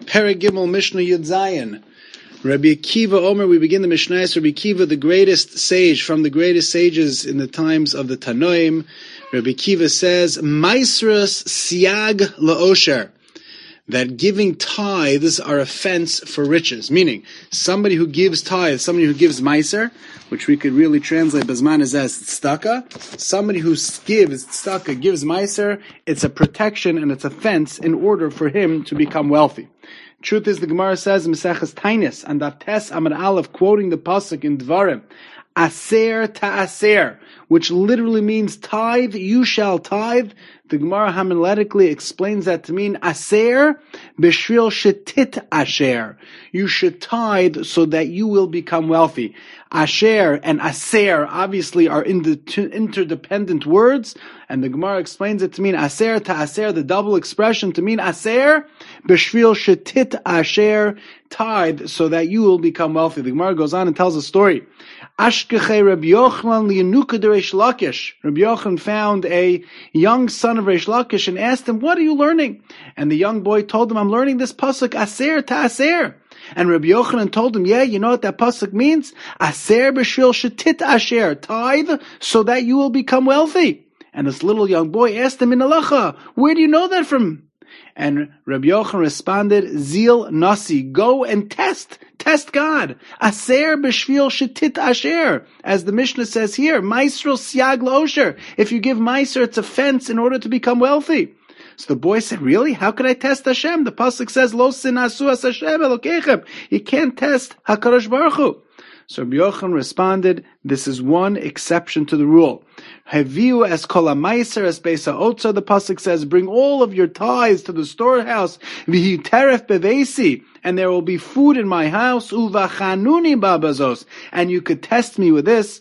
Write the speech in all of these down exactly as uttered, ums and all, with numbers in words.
Perek Gimel Mishnah Yud Zayin. Rabbi Akiva Omer, we begin the Mishnah. Rabbi Akiva, the greatest sage from the greatest sages in the times of the Tanoim. Rabbi Akiva says, Maisras siag la'osher, that giving tithes are a fence for riches. Meaning, somebody who gives tithes, somebody who gives meiser, which we could really translate Bazman as tzedakah, somebody who gives tzedakah, gives meiser, it's a protection and it's a fence in order for him to become wealthy. Truth is, the Gemara says in Maseches Tainis, and Tes Amar Aleph, quoting the pasuk in Dvarim, Aser ta'aser, which literally means tithe, you shall tithe. The Gemara homiletically explains that to mean Aser b'shvil shetit asher. You should tithe so that you will become wealthy. Asher and Aser obviously are interdependent words, and the Gemara explains it to mean Aser ta'aser, the double expression to mean Aser b'shvil shetit asher, tithe so that you will become wealthy. The Gemara goes on and tells a story. Ashkechei Rabbi Yochanan liyanuka de Reish Lakish. Rabbi Yochanan found a young son of Reish Lakish and asked him, what are you learning? And the young boy told him, I'm learning this pasuk, Aser ta'aser. And Rabbi Yochanan told him, yeah, you know what that pasuk means? Aser b'shvil shetit asher, tithe so that you will become wealthy. And this little young boy asked him in halacha, where do you know that from? And Rabbi Yochanan responded, Zil Nasi, go and test, test God. Aser b'shvil shetit asher, as the Mishnah says here, Maisro siag la'osher. If you give Meiser, it's a fence in order to become wealthy. So the boy said, really? How can I test Hashem? The pasuk says, Lo sinasu as Hashem elokechem. You can't test HaKadosh Baruch Hu. So Rabbi Yochanan responded, this is one exception to the rule. Haviu as kol ha'maiser as beis ha'otzer, the pasuk says, bring all of your tithes to the storehouse, v'hi teref bevesi, and there will be food in my house, uvachanuni babazos, and you could test me with this.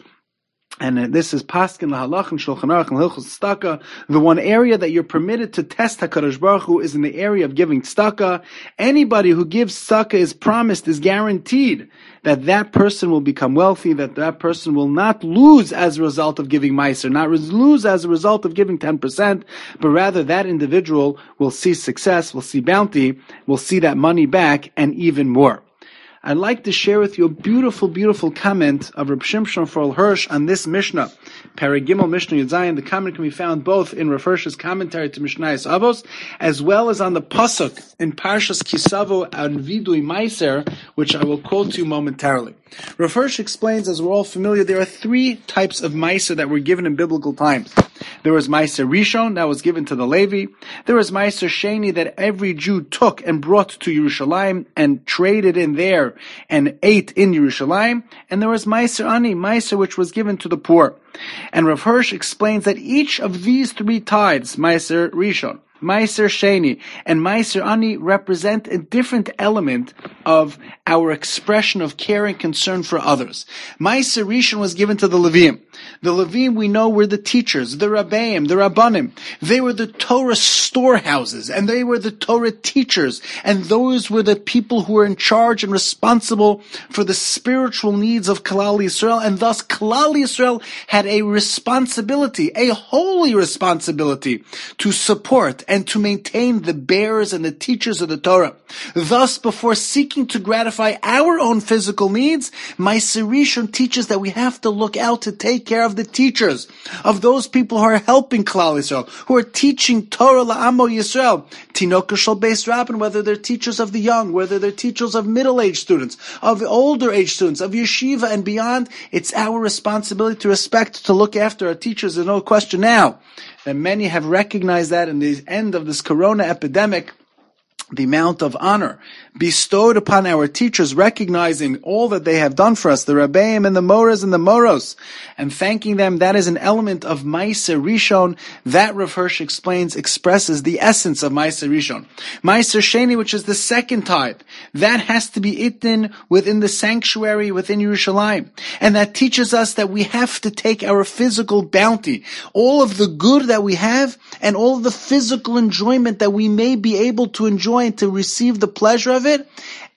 And this is Paskin Lahalach and Shulchan Aruch and Hilchos Tzedakah. The one area that you're permitted to test HaKadosh Baruch Hu is in the area of giving tzedakah. Anybody who gives tzedakah is promised, is guaranteed that that person will become wealthy, that that person will not lose as a result of giving meiser, not lose as a result of giving ten percent, but rather that individual will see success, will see bounty, will see that money back, and even more. I'd like to share with you a beautiful, beautiful comment of Reb Shimshon Farel Hirsch on this Mishnah. Perek Gimel Mishnah Yud Zayin. The comment can be found both in Rav Hirsch's commentary to Mishnayos Avos, as well as on the pasuk in Parshas Kisavo and Vidui Meiser, which I will quote to you momentarily. Rav Hirsch explains, as we're all familiar, there are three types of Meiser that were given in biblical times. There was Meiser Rishon, that was given to the Levi. There was Meiser Sheni, that every Jew took and brought to Yerushalayim and traded in there and ate in Yerushalayim. And there was Meiser Ani, Meiser which was given to the poor. And Rav Hirsch explains that each of these three tithes, Meiser Rishon, Meiser Sheni, and Meiser Ani, represent a different element of our expression of care and concern for others. Meiser Rishon was given to the Levim. The Levim, we know, were the teachers, the Rabbeim, the Rabbanim. They were the Torah storehouses, and they were the Torah teachers, and those were the people who were in charge and responsible for the spiritual needs of Klal Yisrael, and thus Klal Yisrael had a responsibility, a holy responsibility, to support and to maintain the bearers and the teachers of the Torah. Thus, before seeking to gratify our own physical needs, Meiser Rishon teaches that we have to look out to take care of the teachers, of those people who are helping Klal Yisrael, who are teaching Torah la'amo Yisrael, Tinoka Shel Beis Rabban, whether they're teachers of the young, whether they're teachers of middle-aged students, of older age students, of yeshiva and beyond. It's our responsibility to respect, to look after our teachers. There's no question now that many have recognized that in the end of this corona epidemic, the amount of honor bestowed upon our teachers, recognizing all that they have done for us, the Rabbeim and the Moras and the Moros, and thanking them, that is an element of Meiser Rishon. That, Rav Hirsch explains, expresses the essence of Meiser Rishon. Meiser Sheni, which is the second tithe, that has to be eaten within the sanctuary, within Yerushalayim. And that teaches us that we have to take our physical bounty, all of the good that we have, and all of the physical enjoyment that we may be able to enjoy and to receive the pleasure of it,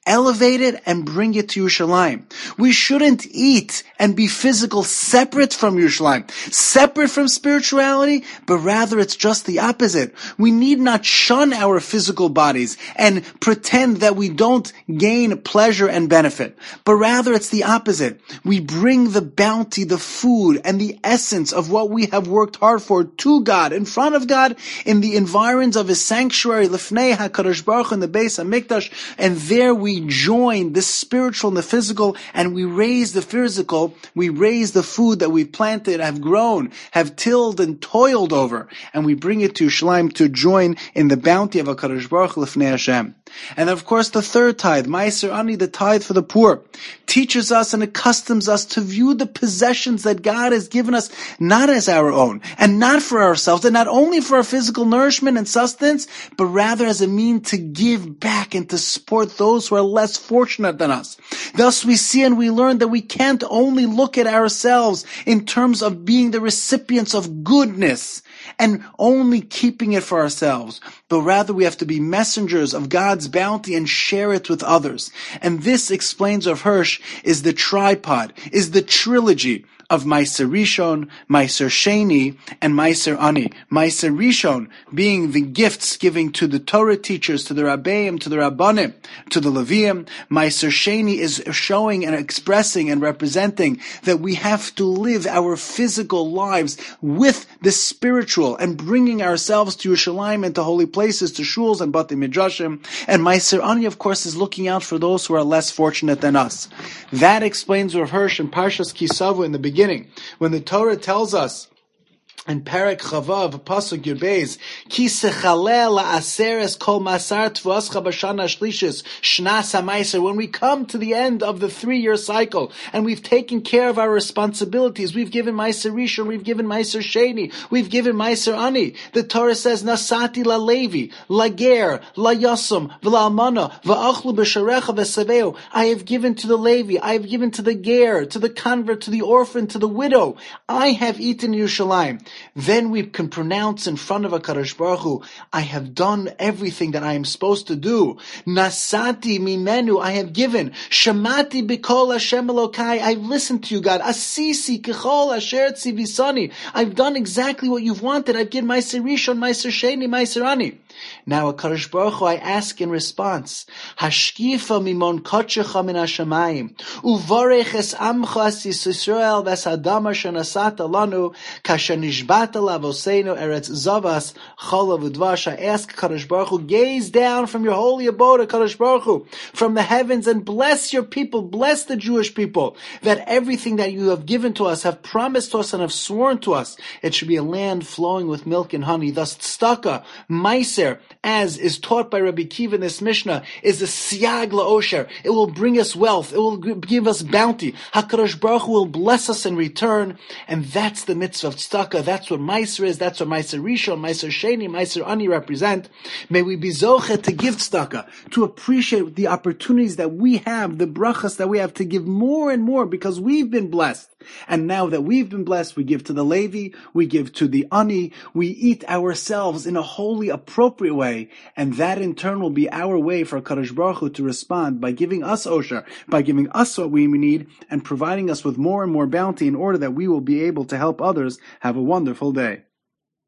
elevate it and bring it to Yerushalayim. We shouldn't eat and be physical separate from Yerushalayim, separate from spirituality, but rather it's just the opposite. We need not shun our physical bodies and pretend that we don't gain pleasure and benefit, but rather it's the opposite. We bring the bounty, the food, and the essence of what we have worked hard for to God, in front of God, in the environs of His sanctuary, Lifnei HaKadosh Baruch Hu, in the Beis HaMikdash, and there we join the spiritual and the physical, and we raise the physical, we raise the food that we've planted, have grown, have tilled and toiled over, and we bring it to Yerushalayim to join in the bounty of HaKadosh Baruch Hu Lifnei Hashem. And of course the third tithe, Ma'aser Ani, the tithe for the poor, teaches us and accustoms us to view the possessions that God has given us not as our own, and not for ourselves, and not only for our physical nourishment and sustenance, but rather as a mean to give back and to support those who are less fortunate than us. Thus we see and we learn that we can't only look at ourselves in terms of being the recipients of goodness and only keeping it for ourselves, but rather we have to be messengers of God's bounty and share it with others. And this, explains Rav Hirsch, is the tripod, is the trilogy of Ma'aser Rishon, Ma'aser Sheni, and Ma'aser Ani. Ma'aser Rishon being the gifts giving to the Torah teachers, to the Rabbeim, to the Rabbanim, to the Leviim. Ma'aser Sheni is showing and expressing and representing that we have to live our physical lives with the spiritual and bringing ourselves to Yerushalayim and to holy places, to shuls and Batei Midrashim. And Ma'aser Ani, of course, is looking out for those who are less fortunate than us. That explains Rav Hirsch in Parshas Kisavu in the beginning. When the Torah tells us in Perek Chavav, Pasuk Yud, Ki sechalel la'aseres kol masar tvoscha b'shana shlishis shnas ha'maiser. When we come to the end of the three-year cycle and we've taken care of our responsibilities, we've given Ma'aser Rishon, we've given Ma'aser Sheni, we've given Ma'aser Ani. The Torah says, Nasati la Levi, la Ger, la Yosem, v'la Almana, v'achlu b'sharecha v'saveu. I have given to the Levi, I have given to the Ger, to the convert, to the orphan, to the widow. I have eaten Yerushalayim. Then we can pronounce in front of HaKadosh Baruch Hu, I have done everything that I am supposed to do. Nasati mimenu, I have given. Shamati b'kol Hashem Elokai, I've listened to you, God. Asisi k'chol asher tzivisani, I've done exactly what you've wanted. I've given Ma'aser Rishon, Ma'aser Sheni, Ma'aser Ani. Now, HaKadosh Baruch Hu, I ask in response, Hashkifa mimon kotchecha min hashamayim, uvarech es amcha as Yisrael ves hadama shenasata lanu, kasher nishbata lavoseinu eretz zavas cholav udvash. I ask HaKadosh Baruch Hu, gaze down from your holy abode, HaKadosh Baruch Hu, from the heavens, and bless your people, bless the Jewish people, that everything that you have given to us, have promised to us, and have sworn to us, it should be a land flowing with milk and honey. Thus, tzedakah, maiser, as is taught by Rabbi Akiva in this Mishnah, is a siyag la'osher. It will bring us wealth. It will give us bounty. HaKadosh Baruch Hu will bless us in return. And that's the mitzvah of tzedakah. That's what Ma'aser is. That's what Ma'aser Rishon, Ma'aser Sheni, Ma'aser Ani represent. May we be zoche to give tzedakah, to appreciate the opportunities that we have, the brachas that we have, to give more and more because we've been blessed. And now that we've been blessed, we give to the Levi, we give to the Ani, we eat ourselves in a holy, appropriate way, and that in turn will be our way for Kadosh Baruch Hu to respond by giving us osher, by giving us what we need, and providing us with more and more bounty in order that we will be able to help others have a wonderful day.